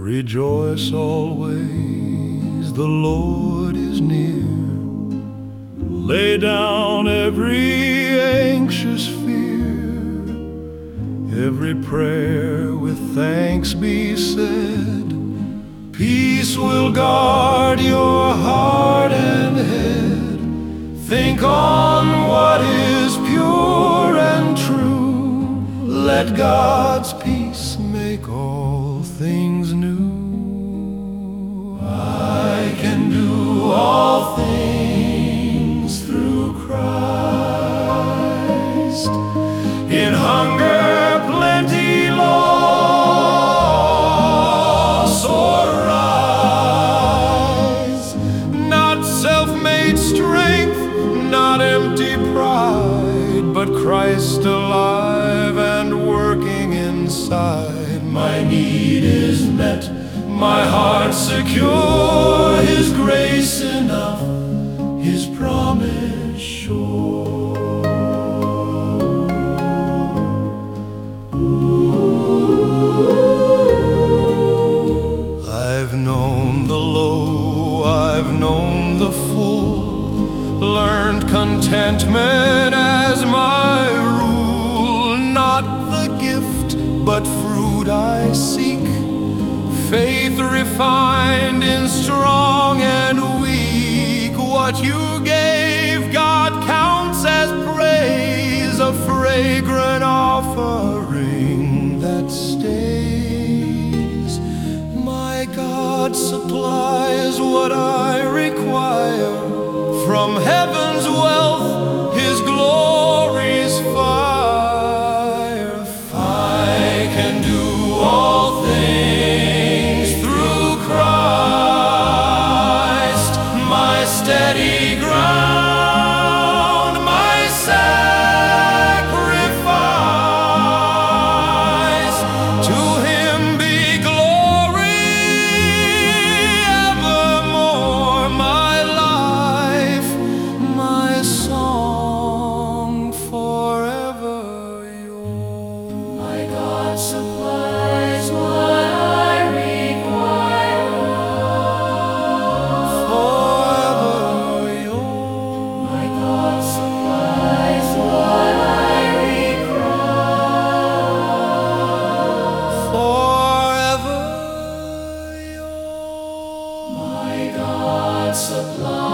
Rejoice always, the Lord is near. Lay down every anxious fear, every prayer with thanks be said. Peace will guard your heart and head. Think on what is pure and true. Let God's peace make all things new. I can do all things through Christ. In hunger, plenty, loss, or rise. Not self-made strength, not empty pride, but Christ alive and working inside. My need is met, my heart secure, His grace enough, His promise sure. I've known the low, I've known the full, learned contentment as my rule. Not the gift, but fruit I seek, faith refined in strong and weak. What you gave, God counts as praise, a fragrant offering that stays. My God supplies what I require, from heaven's wealth, His glory's fire. I can do all things through Christ, my steady ground, my sacrifice. To Him be glory evermore, my life, my song forever yours. My God supplies what I require. Forever yours. My God supplies what I require. Forever yours. My God supplies